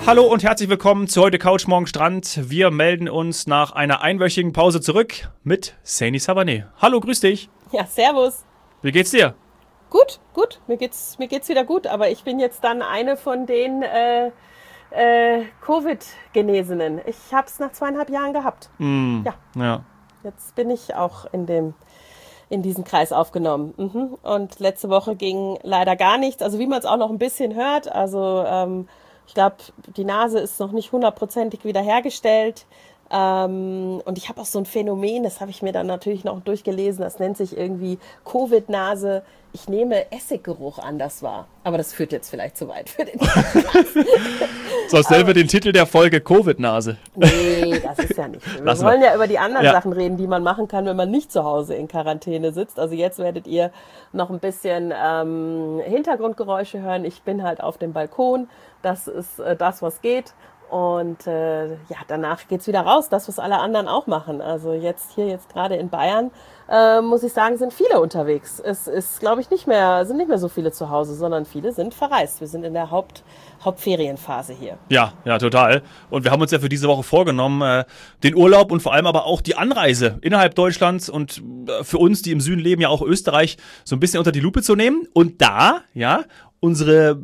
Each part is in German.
Hallo und herzlich willkommen zu heute Couch Morgen Strand. Wir melden uns nach einer einwöchigen Pause zurück mit Saini Savané. Hallo, grüß dich. Ja, servus. Wie geht's dir? Gut, gut. Mir geht's wieder gut, aber ich bin jetzt dann eine von den Covid-Genesenen. Ich habe es nach 2,5 Jahren gehabt. Ja, Ja. jetzt bin ich auch in diesen Kreis aufgenommen. Und letzte Woche ging leider gar nichts. Also wie man es auch noch ein bisschen hört. Also ich glaube, die Nase ist noch nicht hundertprozentig wiederhergestellt. Und ich habe auch so ein Phänomen, das habe ich mir dann natürlich noch durchgelesen, das nennt sich irgendwie Covid-Nase. Ich nehme Essiggeruch anders wahr. Aber das führt jetzt vielleicht zu weit für den Podcast. So, selber den Titel der Folge Covid-Nase. Nee, das ist ja nicht schlimm. Wir Lassen wir. wollen ja über die anderen Ja. Sachen reden, die man machen kann, wenn man nicht zu Hause in Quarantäne sitzt. Also jetzt werdet ihr noch ein bisschen Hintergrundgeräusche hören. Ich bin halt auf dem Balkon. Das ist das, was geht. Und ja, danach geht's wieder raus, das, was alle anderen auch machen. Also jetzt gerade in Bayern, muss ich sagen, sind viele unterwegs. Es ist, glaube ich, sind nicht mehr so viele zu Hause, sondern viele sind verreist. Wir sind in der Hauptferienphase hier. Ja, total. Und wir haben uns ja für diese Woche vorgenommen, den Urlaub und vor allem aber auch die Anreise innerhalb Deutschlands und für uns, die im Süden leben, ja auch Österreich, so ein bisschen unter die Lupe zu nehmen. Und da, ja, unsere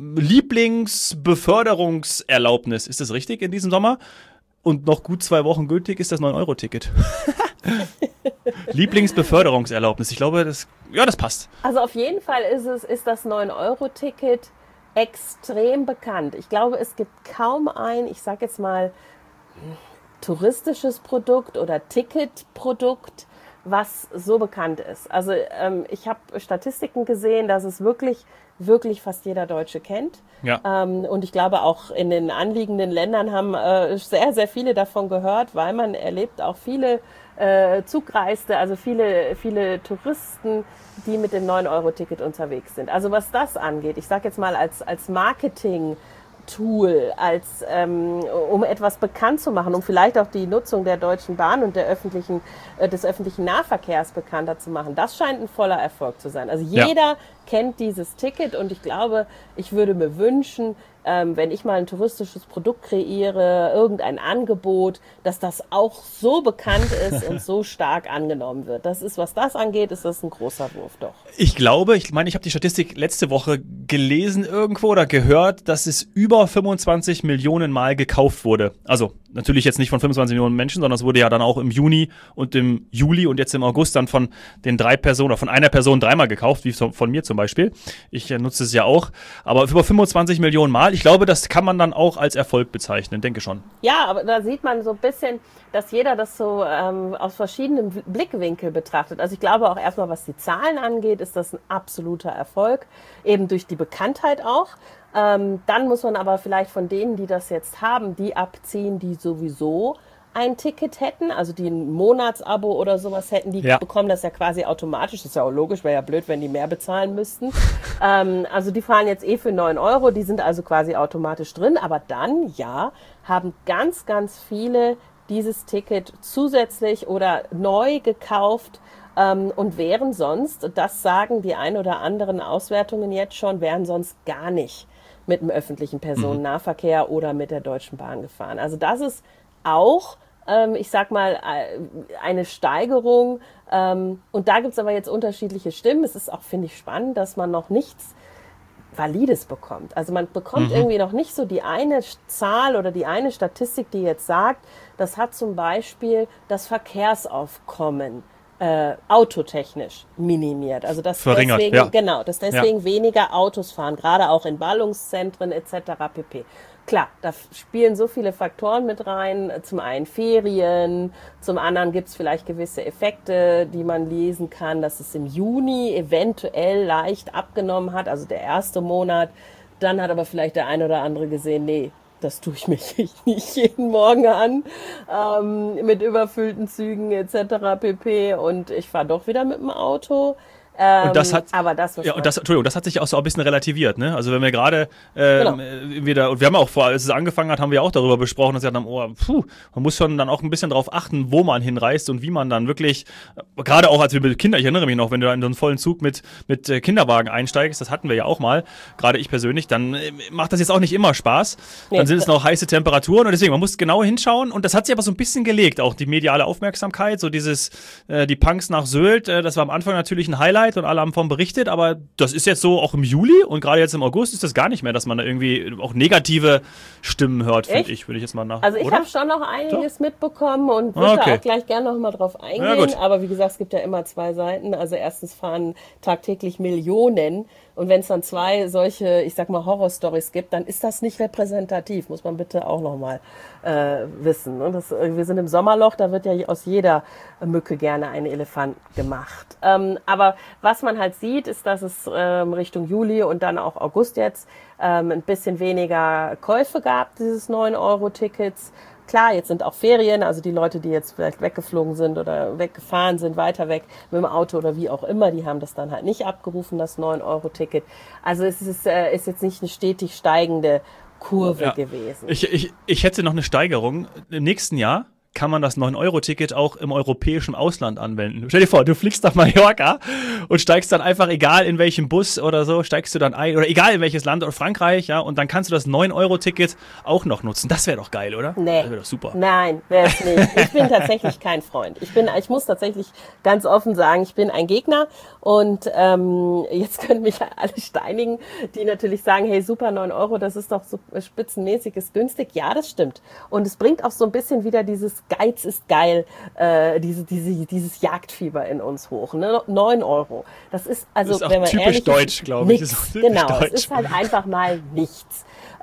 Lieblingsbeförderungserlaubnis, ist das richtig in diesem Sommer? Und noch gut 2 Wochen gültig ist das 9-Euro-Ticket. Lieblingsbeförderungserlaubnis. Ich glaube, das passt. Also auf jeden Fall ist das 9-Euro-Ticket extrem bekannt. Ich glaube, es gibt kaum ein, ich sage jetzt mal, touristisches Produkt oder Ticketprodukt, was so bekannt ist. Also ich habe Statistiken gesehen, dass es wirklich fast jeder Deutsche kennt. Ja. Und ich glaube, auch in den anliegenden Ländern haben sehr, sehr viele davon gehört, weil man erlebt auch viele Zugreiste, also viele Touristen, die mit dem 9-Euro-Ticket unterwegs sind. Also was das angeht, ich sage jetzt mal als Marketing-Tool, um etwas bekannt zu machen, um vielleicht auch die Nutzung der Deutschen Bahn und des öffentlichen Nahverkehrs bekannter zu machen. Das scheint ein voller Erfolg zu sein. Also jeder kennt dieses Ticket und ich glaube, ich würde mir wünschen, wenn ich mal ein touristisches Produkt kreiere, irgendein Angebot, dass das auch so bekannt ist und so stark angenommen wird. Das ist, was das angeht, ist das ein großer Wurf, doch. Ich glaube, ich habe die Statistik letzte Woche gelesen irgendwo oder gehört, dass es über 25 Millionen Mal gekauft wurde. Also natürlich jetzt nicht von 25 Millionen Menschen, sondern es wurde ja dann auch im Juni und im Juli und jetzt im August dann von den 3 Personen oder von einer Person 3-mal gekauft, wie von mir zum Beispiel. Ich nutze es ja auch. Aber über 25 Millionen Mal, ich glaube, das kann man dann auch als Erfolg bezeichnen, denke schon. Ja, aber da sieht man so ein bisschen, dass jeder das so aus verschiedenen Blickwinkeln betrachtet. Also ich glaube auch erstmal, was die Zahlen angeht, ist das ein absoluter Erfolg, eben durch die Bekanntheit auch. Dann muss man aber vielleicht von denen, die das jetzt haben, die abziehen, die sowieso ein Ticket hätten, also die ein Monatsabo oder sowas hätten, die bekommen das ja quasi automatisch. Das ist ja auch logisch, wäre ja blöd, wenn die mehr bezahlen müssten. Also die fahren jetzt für 9 Euro, die sind also quasi automatisch drin. Aber dann, haben ganz, ganz viele dieses Ticket zusätzlich oder neu gekauft und wären sonst, das sagen die ein oder anderen Auswertungen jetzt schon, wären sonst gar nicht mit dem öffentlichen Personennahverkehr oder mit der Deutschen Bahn gefahren. Also das ist auch, ich sag mal, eine Steigerung. Und da gibt's aber jetzt unterschiedliche Stimmen. Es ist auch, finde ich, spannend, dass man noch nichts Valides bekommt. Also man bekommt irgendwie noch nicht so die eine Zahl oder die eine Statistik, die jetzt sagt, das hat zum Beispiel das Verkehrsaufkommen autotechnisch minimiert. Also dass Verringert, deswegen weniger Autos fahren, gerade auch in Ballungszentren etc. pp. Klar, da spielen so viele Faktoren mit rein. Zum einen Ferien, zum anderen gibt es vielleicht gewisse Effekte, die man lesen kann, dass es im Juni eventuell leicht abgenommen hat, also der erste Monat. Dann hat aber vielleicht der eine oder andere gesehen, nee, das tue ich mir nicht jeden Morgen an, mit überfüllten Zügen etc. pp. Und ich fahre doch wieder mit dem Auto. Und das hat, aber das, ja, und das, Entschuldigung, das hat sich auch so ein bisschen relativiert, ne? Also wenn wir gerade Genau. und wir haben auch vor, als es angefangen hat, haben wir auch darüber besprochen, dass wir dann, man muss schon dann auch ein bisschen darauf achten, wo man hinreist und wie man dann wirklich, gerade auch als wir mit Kindern, ich erinnere mich noch, wenn du da in so einen vollen Zug mit Kinderwagen einsteigst, das hatten wir ja auch mal, gerade ich persönlich, dann macht das jetzt auch nicht immer Spaß. Dann sind es noch heiße Temperaturen und deswegen, man muss genau hinschauen und das hat sich aber so ein bisschen gelegt, auch die mediale Aufmerksamkeit, so dieses, die Punks nach Sylt, das war am Anfang natürlich ein Highlight und alle haben davon berichtet, aber das ist jetzt so auch im Juli und gerade jetzt im August ist das gar nicht mehr, dass man da irgendwie auch negative Stimmen hört, finde ich, würde ich jetzt mal nach. Also ich habe schon noch einiges mitbekommen und würde da auch gleich gerne noch mal drauf eingehen, aber wie gesagt, es gibt ja immer zwei Seiten, also erstens fahren tagtäglich Millionen und wenn es dann zwei solche, ich sag mal, Horrorstories gibt, dann ist das nicht repräsentativ, muss man bitte auch noch mal wissen. Und wir sind im Sommerloch, da wird ja aus jeder Mücke gerne ein Elefant gemacht. Aber was man halt sieht, ist, dass es Richtung Juli und dann auch August jetzt ein bisschen weniger Käufe gab, dieses 9-Euro-Tickets. Klar, jetzt sind auch Ferien, also die Leute, die jetzt vielleicht weggeflogen sind oder weggefahren sind, weiter weg mit dem Auto oder wie auch immer, die haben das dann halt nicht abgerufen, das 9-Euro-Ticket. Also es ist jetzt nicht eine stetig steigende Kurve gewesen. Ich hätte noch eine Steigerung. Im nächsten Jahr kann man das 9-Euro-Ticket auch im europäischen Ausland anwenden. Stell dir vor, du fliegst nach Mallorca und steigst dann einfach, egal in welchem Bus oder so, steigst du dann ein, oder egal in welches Land oder Frankreich, ja, und dann kannst du das 9-Euro-Ticket auch noch nutzen. Das wäre doch geil, oder? Nee. Das wäre doch super. Nein, wäre es nicht. Ich bin tatsächlich kein Freund. Ich muss tatsächlich ganz offen sagen, ich bin ein Gegner und jetzt können mich alle steinigen, die natürlich sagen, hey, super, 9 Euro, das ist doch so spitzenmäßig, ist günstig. Ja, das stimmt. Und es bringt auch so ein bisschen wieder dieses Geiz ist geil, dieses Jagdfieber in uns hoch. Ne? 9 Euro. Das ist, also, das ist auch wenn man typisch ehrlich deutsch, glaube ich. Nichts. Genau, es ist halt einfach mal nichts.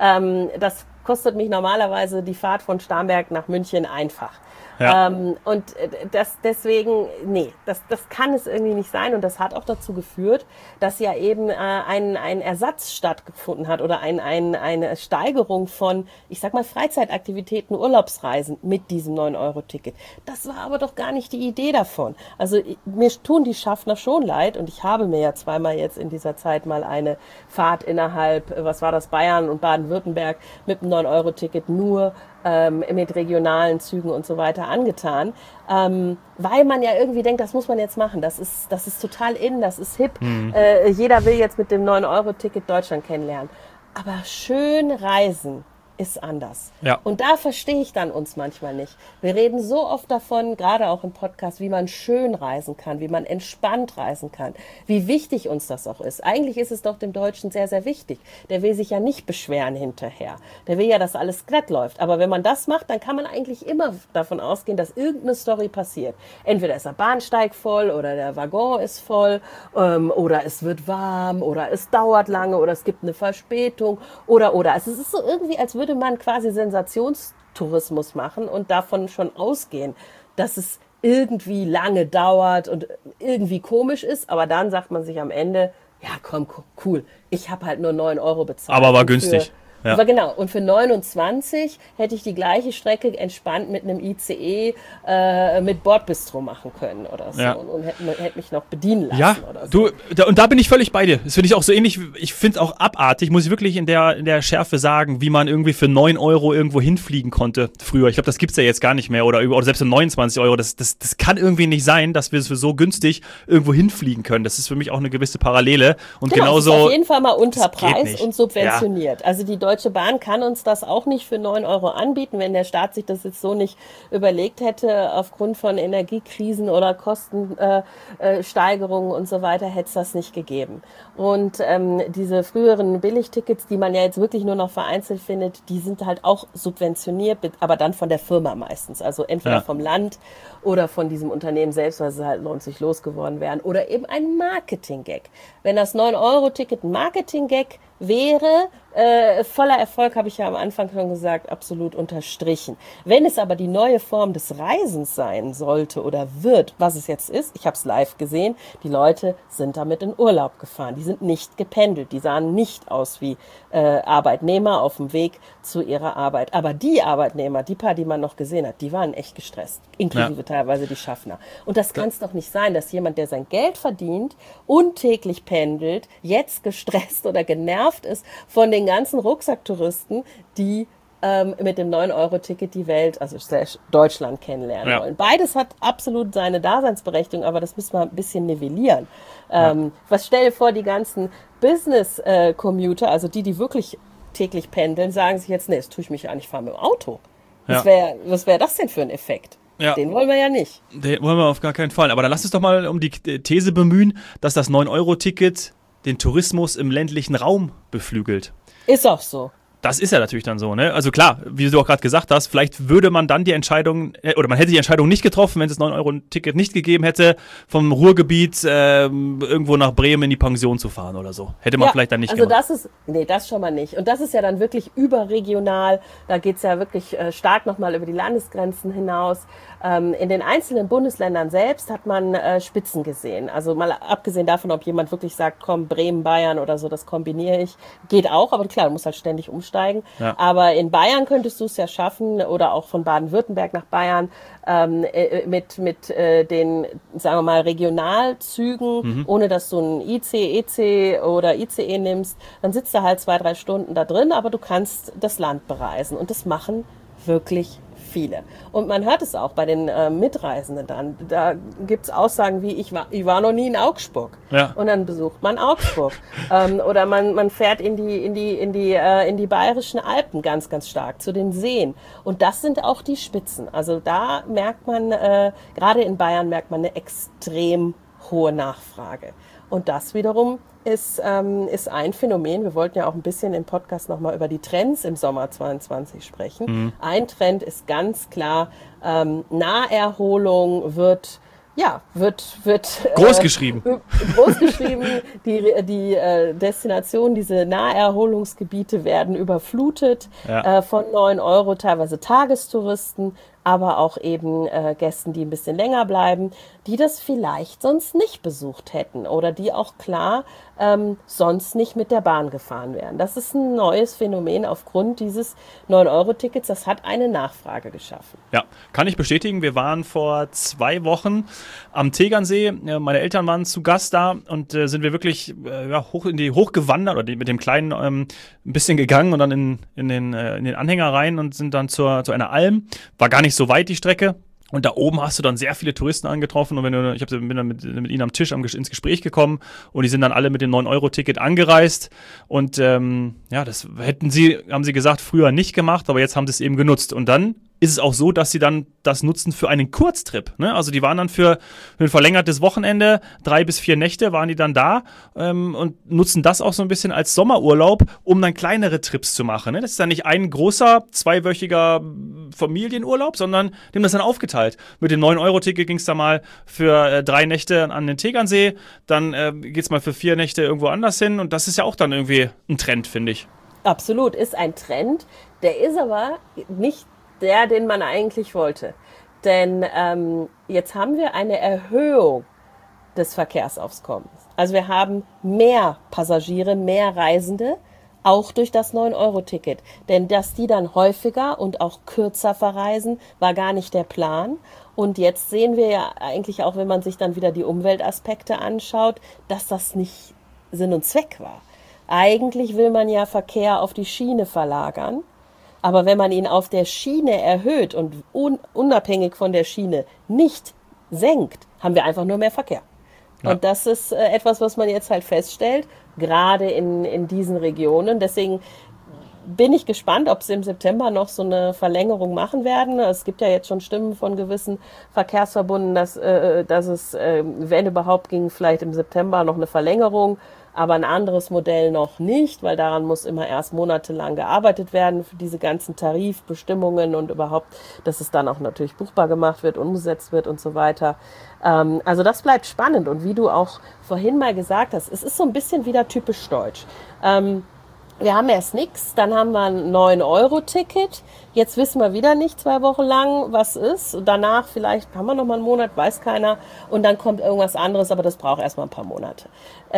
Das kostet mich normalerweise die Fahrt von Starnberg nach München einfach. Ja. Und deswegen, das kann es irgendwie nicht sein. Und das hat auch dazu geführt, dass ja eben ein Ersatz stattgefunden hat oder eine Steigerung von, ich sag mal, Freizeitaktivitäten, Urlaubsreisen mit diesem 9-Euro-Ticket. Das war aber doch gar nicht die Idee davon. Also mir tun die Schaffner schon leid und ich habe mir ja zweimal jetzt in dieser Zeit mal eine Fahrt innerhalb, was war das, Bayern und Baden-Württemberg mit einem 9-Euro-Ticket nur mit regionalen Zügen und so weiter angetan, weil man ja irgendwie denkt, das muss man jetzt machen, das ist total in, das ist hip, jeder will jetzt mit dem 9-Euro-Ticket Deutschland kennenlernen. Aber schön reisen ist anders. Ja. Und da verstehe ich dann uns manchmal nicht. Wir reden so oft davon, gerade auch im Podcast, wie man schön reisen kann, wie man entspannt reisen kann, wie wichtig uns das auch ist. Eigentlich ist es doch dem Deutschen sehr, sehr wichtig. Der will sich ja nicht beschweren hinterher. Der will ja, dass alles glatt läuft. Aber wenn man das macht, dann kann man eigentlich immer davon ausgehen, dass irgendeine Story passiert. Entweder ist der Bahnsteig voll oder der Waggon ist voll oder es wird warm oder es dauert lange oder es gibt eine Verspätung oder. Also es ist so irgendwie, als würde man quasi Sensationstourismus machen und davon schon ausgehen, dass es irgendwie lange dauert und irgendwie komisch ist, aber dann sagt man sich am Ende, ja komm, cool, ich habe halt nur 9 Euro bezahlt. Aber war günstig. Ja. Aber genau, und für 29 hätte ich die gleiche Strecke entspannt mit einem ICE mit Bordbistro machen können oder so und hätte mich noch bedienen lassen oder so. Und da bin ich völlig bei dir. Das finde ich auch so ähnlich, ich finde es auch abartig, muss ich wirklich in der Schärfe sagen, wie man irgendwie für 9 Euro irgendwo hinfliegen konnte früher. Ich glaube, das gibt's ja jetzt gar nicht mehr oder selbst für 29 Euro. Das kann irgendwie nicht sein, dass wir für so günstig irgendwo hinfliegen können. Das ist für mich auch eine gewisse Parallele. Und genauso. Es ist auf jeden Fall mal unter Preis und subventioniert. Ja. Also die Deutsche Bahn kann uns das auch nicht für 9 Euro anbieten, wenn der Staat sich das jetzt so nicht überlegt hätte, aufgrund von Energiekrisen oder Kostensteigerungen und so weiter, hätte es das nicht gegeben. Und diese früheren Billigtickets, die man ja jetzt wirklich nur noch vereinzelt findet, die sind halt auch subventioniert, aber dann von der Firma meistens. Also entweder vom Land oder von diesem Unternehmen selbst, weil sie halt 90 losgeworden wären. Oder eben ein Marketing-Gag. Wenn das 9-Euro-Ticket ein Marketing-Gag wäre, voller Erfolg, habe ich ja am Anfang schon gesagt, absolut unterstrichen. Wenn es aber die neue Form des Reisens sein sollte oder wird, was es jetzt ist, ich habe es live gesehen, die Leute sind damit in Urlaub gefahren. Die sind nicht gependelt, die sahen nicht aus wie Arbeitnehmer auf dem Weg zu ihrer Arbeit. Aber die Arbeitnehmer, die paar, die man noch gesehen hat, die waren echt gestresst, inklusive teilweise die Schaffner. Und das kann es doch nicht sein, dass jemand, der sein Geld verdient und täglich pendelt, jetzt gestresst oder genervt ist von den ganzen Rucksacktouristen, die mit dem 9-Euro-Ticket die Welt, also Deutschland kennenlernen wollen. Beides hat absolut seine Daseinsberechtigung, aber das müssen wir ein bisschen nivellieren. Was stell dir vor, die ganzen Business-Commuter, also die wirklich täglich pendeln, sagen sich jetzt, nee, das tue ich mich an, ich fahre mit dem Auto. Was wär das denn für ein Effekt? Ja. Den wollen wir ja nicht. Den wollen wir auf gar keinen Fall. Aber dann lass uns doch mal um die These bemühen, dass das 9-Euro-Ticket den Tourismus im ländlichen Raum beflügelt. Ist auch so. Das ist ja natürlich dann so, ne? Also klar, wie du auch gerade gesagt hast, vielleicht würde man dann die Entscheidung, oder man hätte die Entscheidung nicht getroffen, wenn es das 9-Euro-Ticket nicht gegeben hätte, vom Ruhrgebiet irgendwo nach Bremen in die Pension zu fahren oder so. Hätte man vielleicht dann nicht gemacht. Das schon mal nicht. Und das ist ja dann wirklich überregional. Da geht's ja wirklich stark nochmal über die Landesgrenzen hinaus. In den einzelnen Bundesländern selbst hat man Spitzen gesehen. Also mal abgesehen davon, ob jemand wirklich sagt, komm, Bremen, Bayern oder so, das kombiniere ich. Geht auch, aber klar, du musst halt ständig umsteigen. Ja. Aber in Bayern könntest du es ja schaffen, oder auch von Baden-Württemberg nach Bayern, mit den, sagen wir mal, Regionalzügen, ohne dass du ein EC oder ICE nimmst. Dann sitzt du halt 2-3 Stunden da drin, aber du kannst das Land bereisen. Und das machen wirklich viele. Und man hört es auch bei den Mitreisenden dann. Da gibt es Aussagen wie, ich war noch nie in Augsburg. Ja. Und dann besucht man Augsburg. Oder man fährt in die bayerischen Alpen ganz, ganz stark, zu den Seen. Und das sind auch die Spitzen. Also da merkt man, gerade in Bayern merkt man eine extrem hohe Nachfrage. Und das wiederum ist ein Phänomen. Wir wollten ja auch ein bisschen im Podcast nochmal über die Trends im Sommer 22 sprechen. Ein Trend ist ganz klar, Naherholung wird groß geschrieben. Die Destinationen, diese Naherholungsgebiete werden überflutet von 9 Euro, teilweise Tagestouristen, aber auch eben Gästen, die ein bisschen länger bleiben, die das vielleicht sonst nicht besucht hätten oder die auch klar sonst nicht mit der Bahn gefahren wären. Das ist ein neues Phänomen aufgrund dieses 9-Euro-Tickets. Das hat eine Nachfrage geschaffen. Ja, kann ich bestätigen. Wir waren vor 2 Wochen am Tegernsee. Meine Eltern waren zu Gast da und sind wir wirklich hochgewandert oder mit dem Kleinen ein bisschen gegangen und dann in den Anhänger rein und sind dann zu einer Alm. War gar nicht so weit die Strecke. Und da oben hast du dann sehr viele Touristen angetroffen und bin dann mit ihnen am Tisch ins Gespräch gekommen und die sind dann alle mit dem 9-Euro-Ticket angereist und das haben sie gesagt, früher nicht gemacht, aber jetzt haben sie es eben genutzt. Und dann ist es auch so, dass sie dann das nutzen für einen Kurztrip. Ne? Also die waren dann für ein verlängertes Wochenende, 3 bis 4 Nächte waren die dann da und nutzen das auch so ein bisschen als Sommerurlaub, um dann kleinere Trips zu machen. Ne? Das ist dann nicht ein großer, 2-wöchiger Familienurlaub, sondern die haben das dann aufgeteilt. Mit dem 9-Euro-Ticket ging es dann mal für 3 Nächte an den Tegernsee, dann geht's mal für 4 Nächte irgendwo anders hin und das ist ja auch dann irgendwie ein Trend, finde ich. Absolut, ist ein Trend. Der ist aber nicht der, den man eigentlich wollte. Denn jetzt haben wir eine Erhöhung des Verkehrsaufkommens. Also wir haben mehr Passagiere, mehr Reisende, auch durch das 9-Euro-Ticket. Denn dass die dann häufiger und auch kürzer verreisen, war gar nicht der Plan. Und jetzt sehen wir ja eigentlich auch, wenn man sich dann wieder die Umweltaspekte anschaut, dass das nicht Sinn und Zweck war. Eigentlich will man ja Verkehr auf die Schiene verlagern. Aber wenn man ihn auf der Schiene erhöht und unabhängig von der Schiene nicht senkt, haben wir einfach nur mehr Verkehr. Ja. Und das ist etwas, was man jetzt halt feststellt, gerade in diesen Regionen. Deswegen bin ich gespannt, ob sie im September noch so eine Verlängerung machen werden. Es gibt ja jetzt schon Stimmen von gewissen Verkehrsverbunden, dass es, wenn überhaupt, ging vielleicht im September noch eine Verlängerung. Aber ein anderes Modell noch nicht, weil daran muss immer erst monatelang gearbeitet werden für diese ganzen Tarifbestimmungen und überhaupt, dass es dann auch natürlich buchbar gemacht wird, umgesetzt wird und so weiter. Also das bleibt spannend und wie du auch vorhin mal gesagt hast, es ist so ein bisschen wieder typisch deutsch. Wir haben erst nichts, dann haben wir ein 9-Euro-Ticket. Jetzt wissen wir wieder nicht 2 Wochen lang, was ist. Danach vielleicht haben wir noch mal einen Monat, weiß keiner. Und dann kommt irgendwas anderes, aber das braucht erstmal ein paar Monate.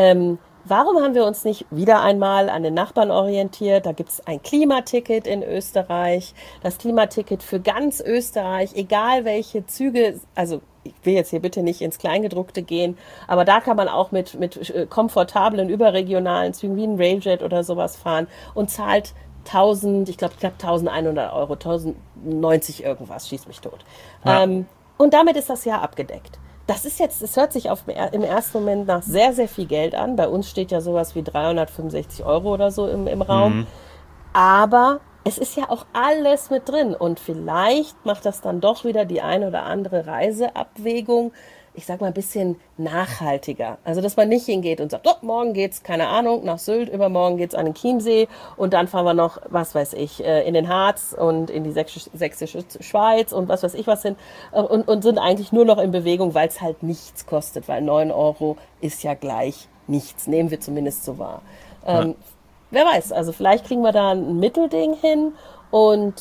Warum haben wir uns nicht wieder einmal an den Nachbarn orientiert? Da gibt es ein Klimaticket in Österreich. Das Klimaticket für ganz Österreich, egal welche Züge, also ich will jetzt hier bitte nicht ins Kleingedruckte gehen, aber da kann man auch mit komfortablen überregionalen Zügen wie ein Railjet oder sowas fahren und zahlt 1000, ich glaube knapp 1100 Euro, 1090 irgendwas, schieß mich tot. Ja. Und damit ist das Jahr abgedeckt. Das ist jetzt, es hört sich im ersten Moment nach sehr, sehr viel Geld an. Bei uns steht ja sowas wie 365 Euro oder so im Raum. Aber es ist ja auch alles mit drin. Und vielleicht macht das dann doch wieder die ein oder andere Reiseabwägung, ich sag mal, ein bisschen nachhaltiger. Also, dass man nicht hingeht und sagt, oh, morgen geht's, keine Ahnung, nach Sylt, übermorgen geht's an den Chiemsee und dann fahren wir noch, was weiß ich, in den Harz und in die sächsische Schweiz und was weiß ich was hin und sind eigentlich nur noch in Bewegung, weil es halt nichts kostet, weil 9 Euro ist ja gleich nichts, nehmen wir zumindest so wahr. Wer weiß, also vielleicht kriegen wir da ein Mittelding hin und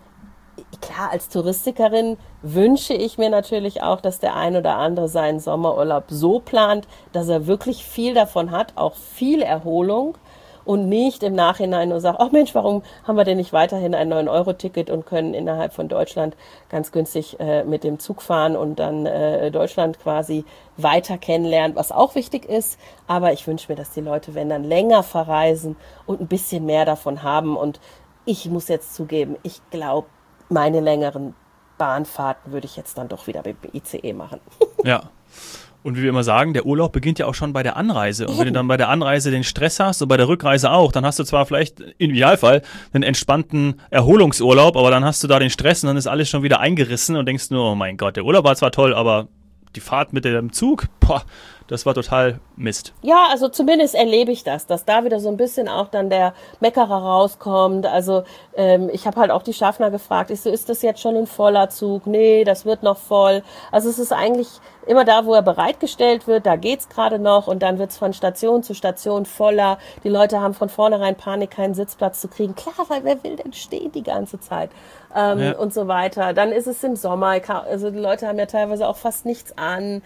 klar, als Touristikerin wünsche ich mir natürlich auch, dass der ein oder andere seinen Sommerurlaub so plant, dass er wirklich viel davon hat, auch viel Erholung und nicht im Nachhinein nur sagt, ach Mensch, warum haben wir denn nicht weiterhin ein 9-Euro-Ticket und können innerhalb von Deutschland ganz günstig mit dem Zug fahren und dann Deutschland quasi weiter kennenlernen, was auch wichtig ist. Aber ich wünsche mir, dass die Leute, wenn dann länger verreisen und ein bisschen mehr davon haben. Und ich muss jetzt zugeben, ich glaube, meine längeren Bahnfahrten würde ich jetzt dann doch wieder mit dem ICE machen. Ja. Und wie wir immer sagen, der Urlaub beginnt ja auch schon bei der Anreise. Und wenn du dann bei der Anreise den Stress hast und bei der Rückreise auch, dann hast du zwar vielleicht im Idealfall einen entspannten Erholungsurlaub, aber dann hast du da den Stress und dann ist alles schon wieder eingerissen und denkst nur, oh mein Gott, der Urlaub war zwar toll, aber die Fahrt mit dem Zug, boah, das war total Mist. Ja, also zumindest erlebe ich das, dass da wieder so ein bisschen auch dann der Meckerer rauskommt. Also ich habe halt auch die Schaffner gefragt, ich so, ist das jetzt schon ein voller Zug? Nee, das wird noch voll. Also es ist eigentlich immer da, wo er bereitgestellt wird, da geht's gerade noch und dann wird's von Station zu Station voller. Die Leute haben von vornherein Panik, keinen Sitzplatz zu kriegen. Klar, weil wer will denn stehen die ganze Zeit? Und so weiter. Dann ist es im Sommer, also die Leute haben ja teilweise auch fast nichts an.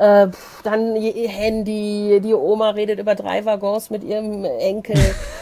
Dann ihr Handy, die Oma redet über 3 Waggons mit ihrem Enkel.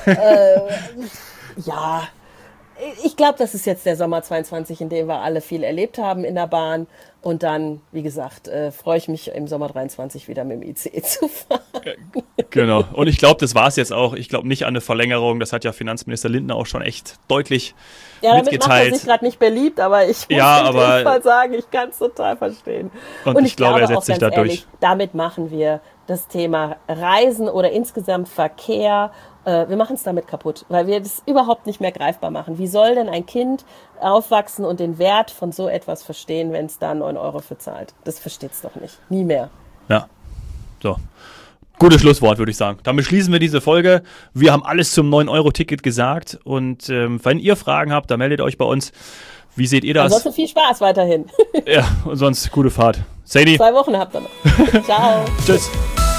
Ja, ich glaube, das ist jetzt der Sommer 22, in dem wir alle viel erlebt haben in der Bahn. Und dann, wie gesagt, freue ich mich im Sommer 23 wieder mit dem ICE zu fahren. Genau. Und ich glaube, das war es jetzt auch. Ich glaube nicht an eine Verlängerung. Das hat ja Finanzminister Lindner auch schon echt deutlich damit mitgeteilt. Macht er sich gerade nicht beliebt, aber ich muss auf jeden Fall sagen, ich kann es total verstehen. Und ich glaube, er setzt sich da durch. Damit machen wir das Thema Reisen oder insgesamt Verkehr, wir machen es damit kaputt, weil wir das überhaupt nicht mehr greifbar machen. Wie soll denn ein Kind aufwachsen und den Wert von so etwas verstehen, wenn es da 9 Euro für zahlt? Das versteht es doch nicht. Nie mehr. Ja, so. Gutes Schlusswort, würde ich sagen. Damit schließen wir diese Folge. Wir haben alles zum 9-Euro-Ticket gesagt. Und wenn ihr Fragen habt, dann meldet euch bei uns. Wie seht ihr das? Ansonsten viel Spaß weiterhin. Ja, und sonst gute Fahrt. Sadie. 2 Wochen habt ihr noch. Ciao. Tschüss.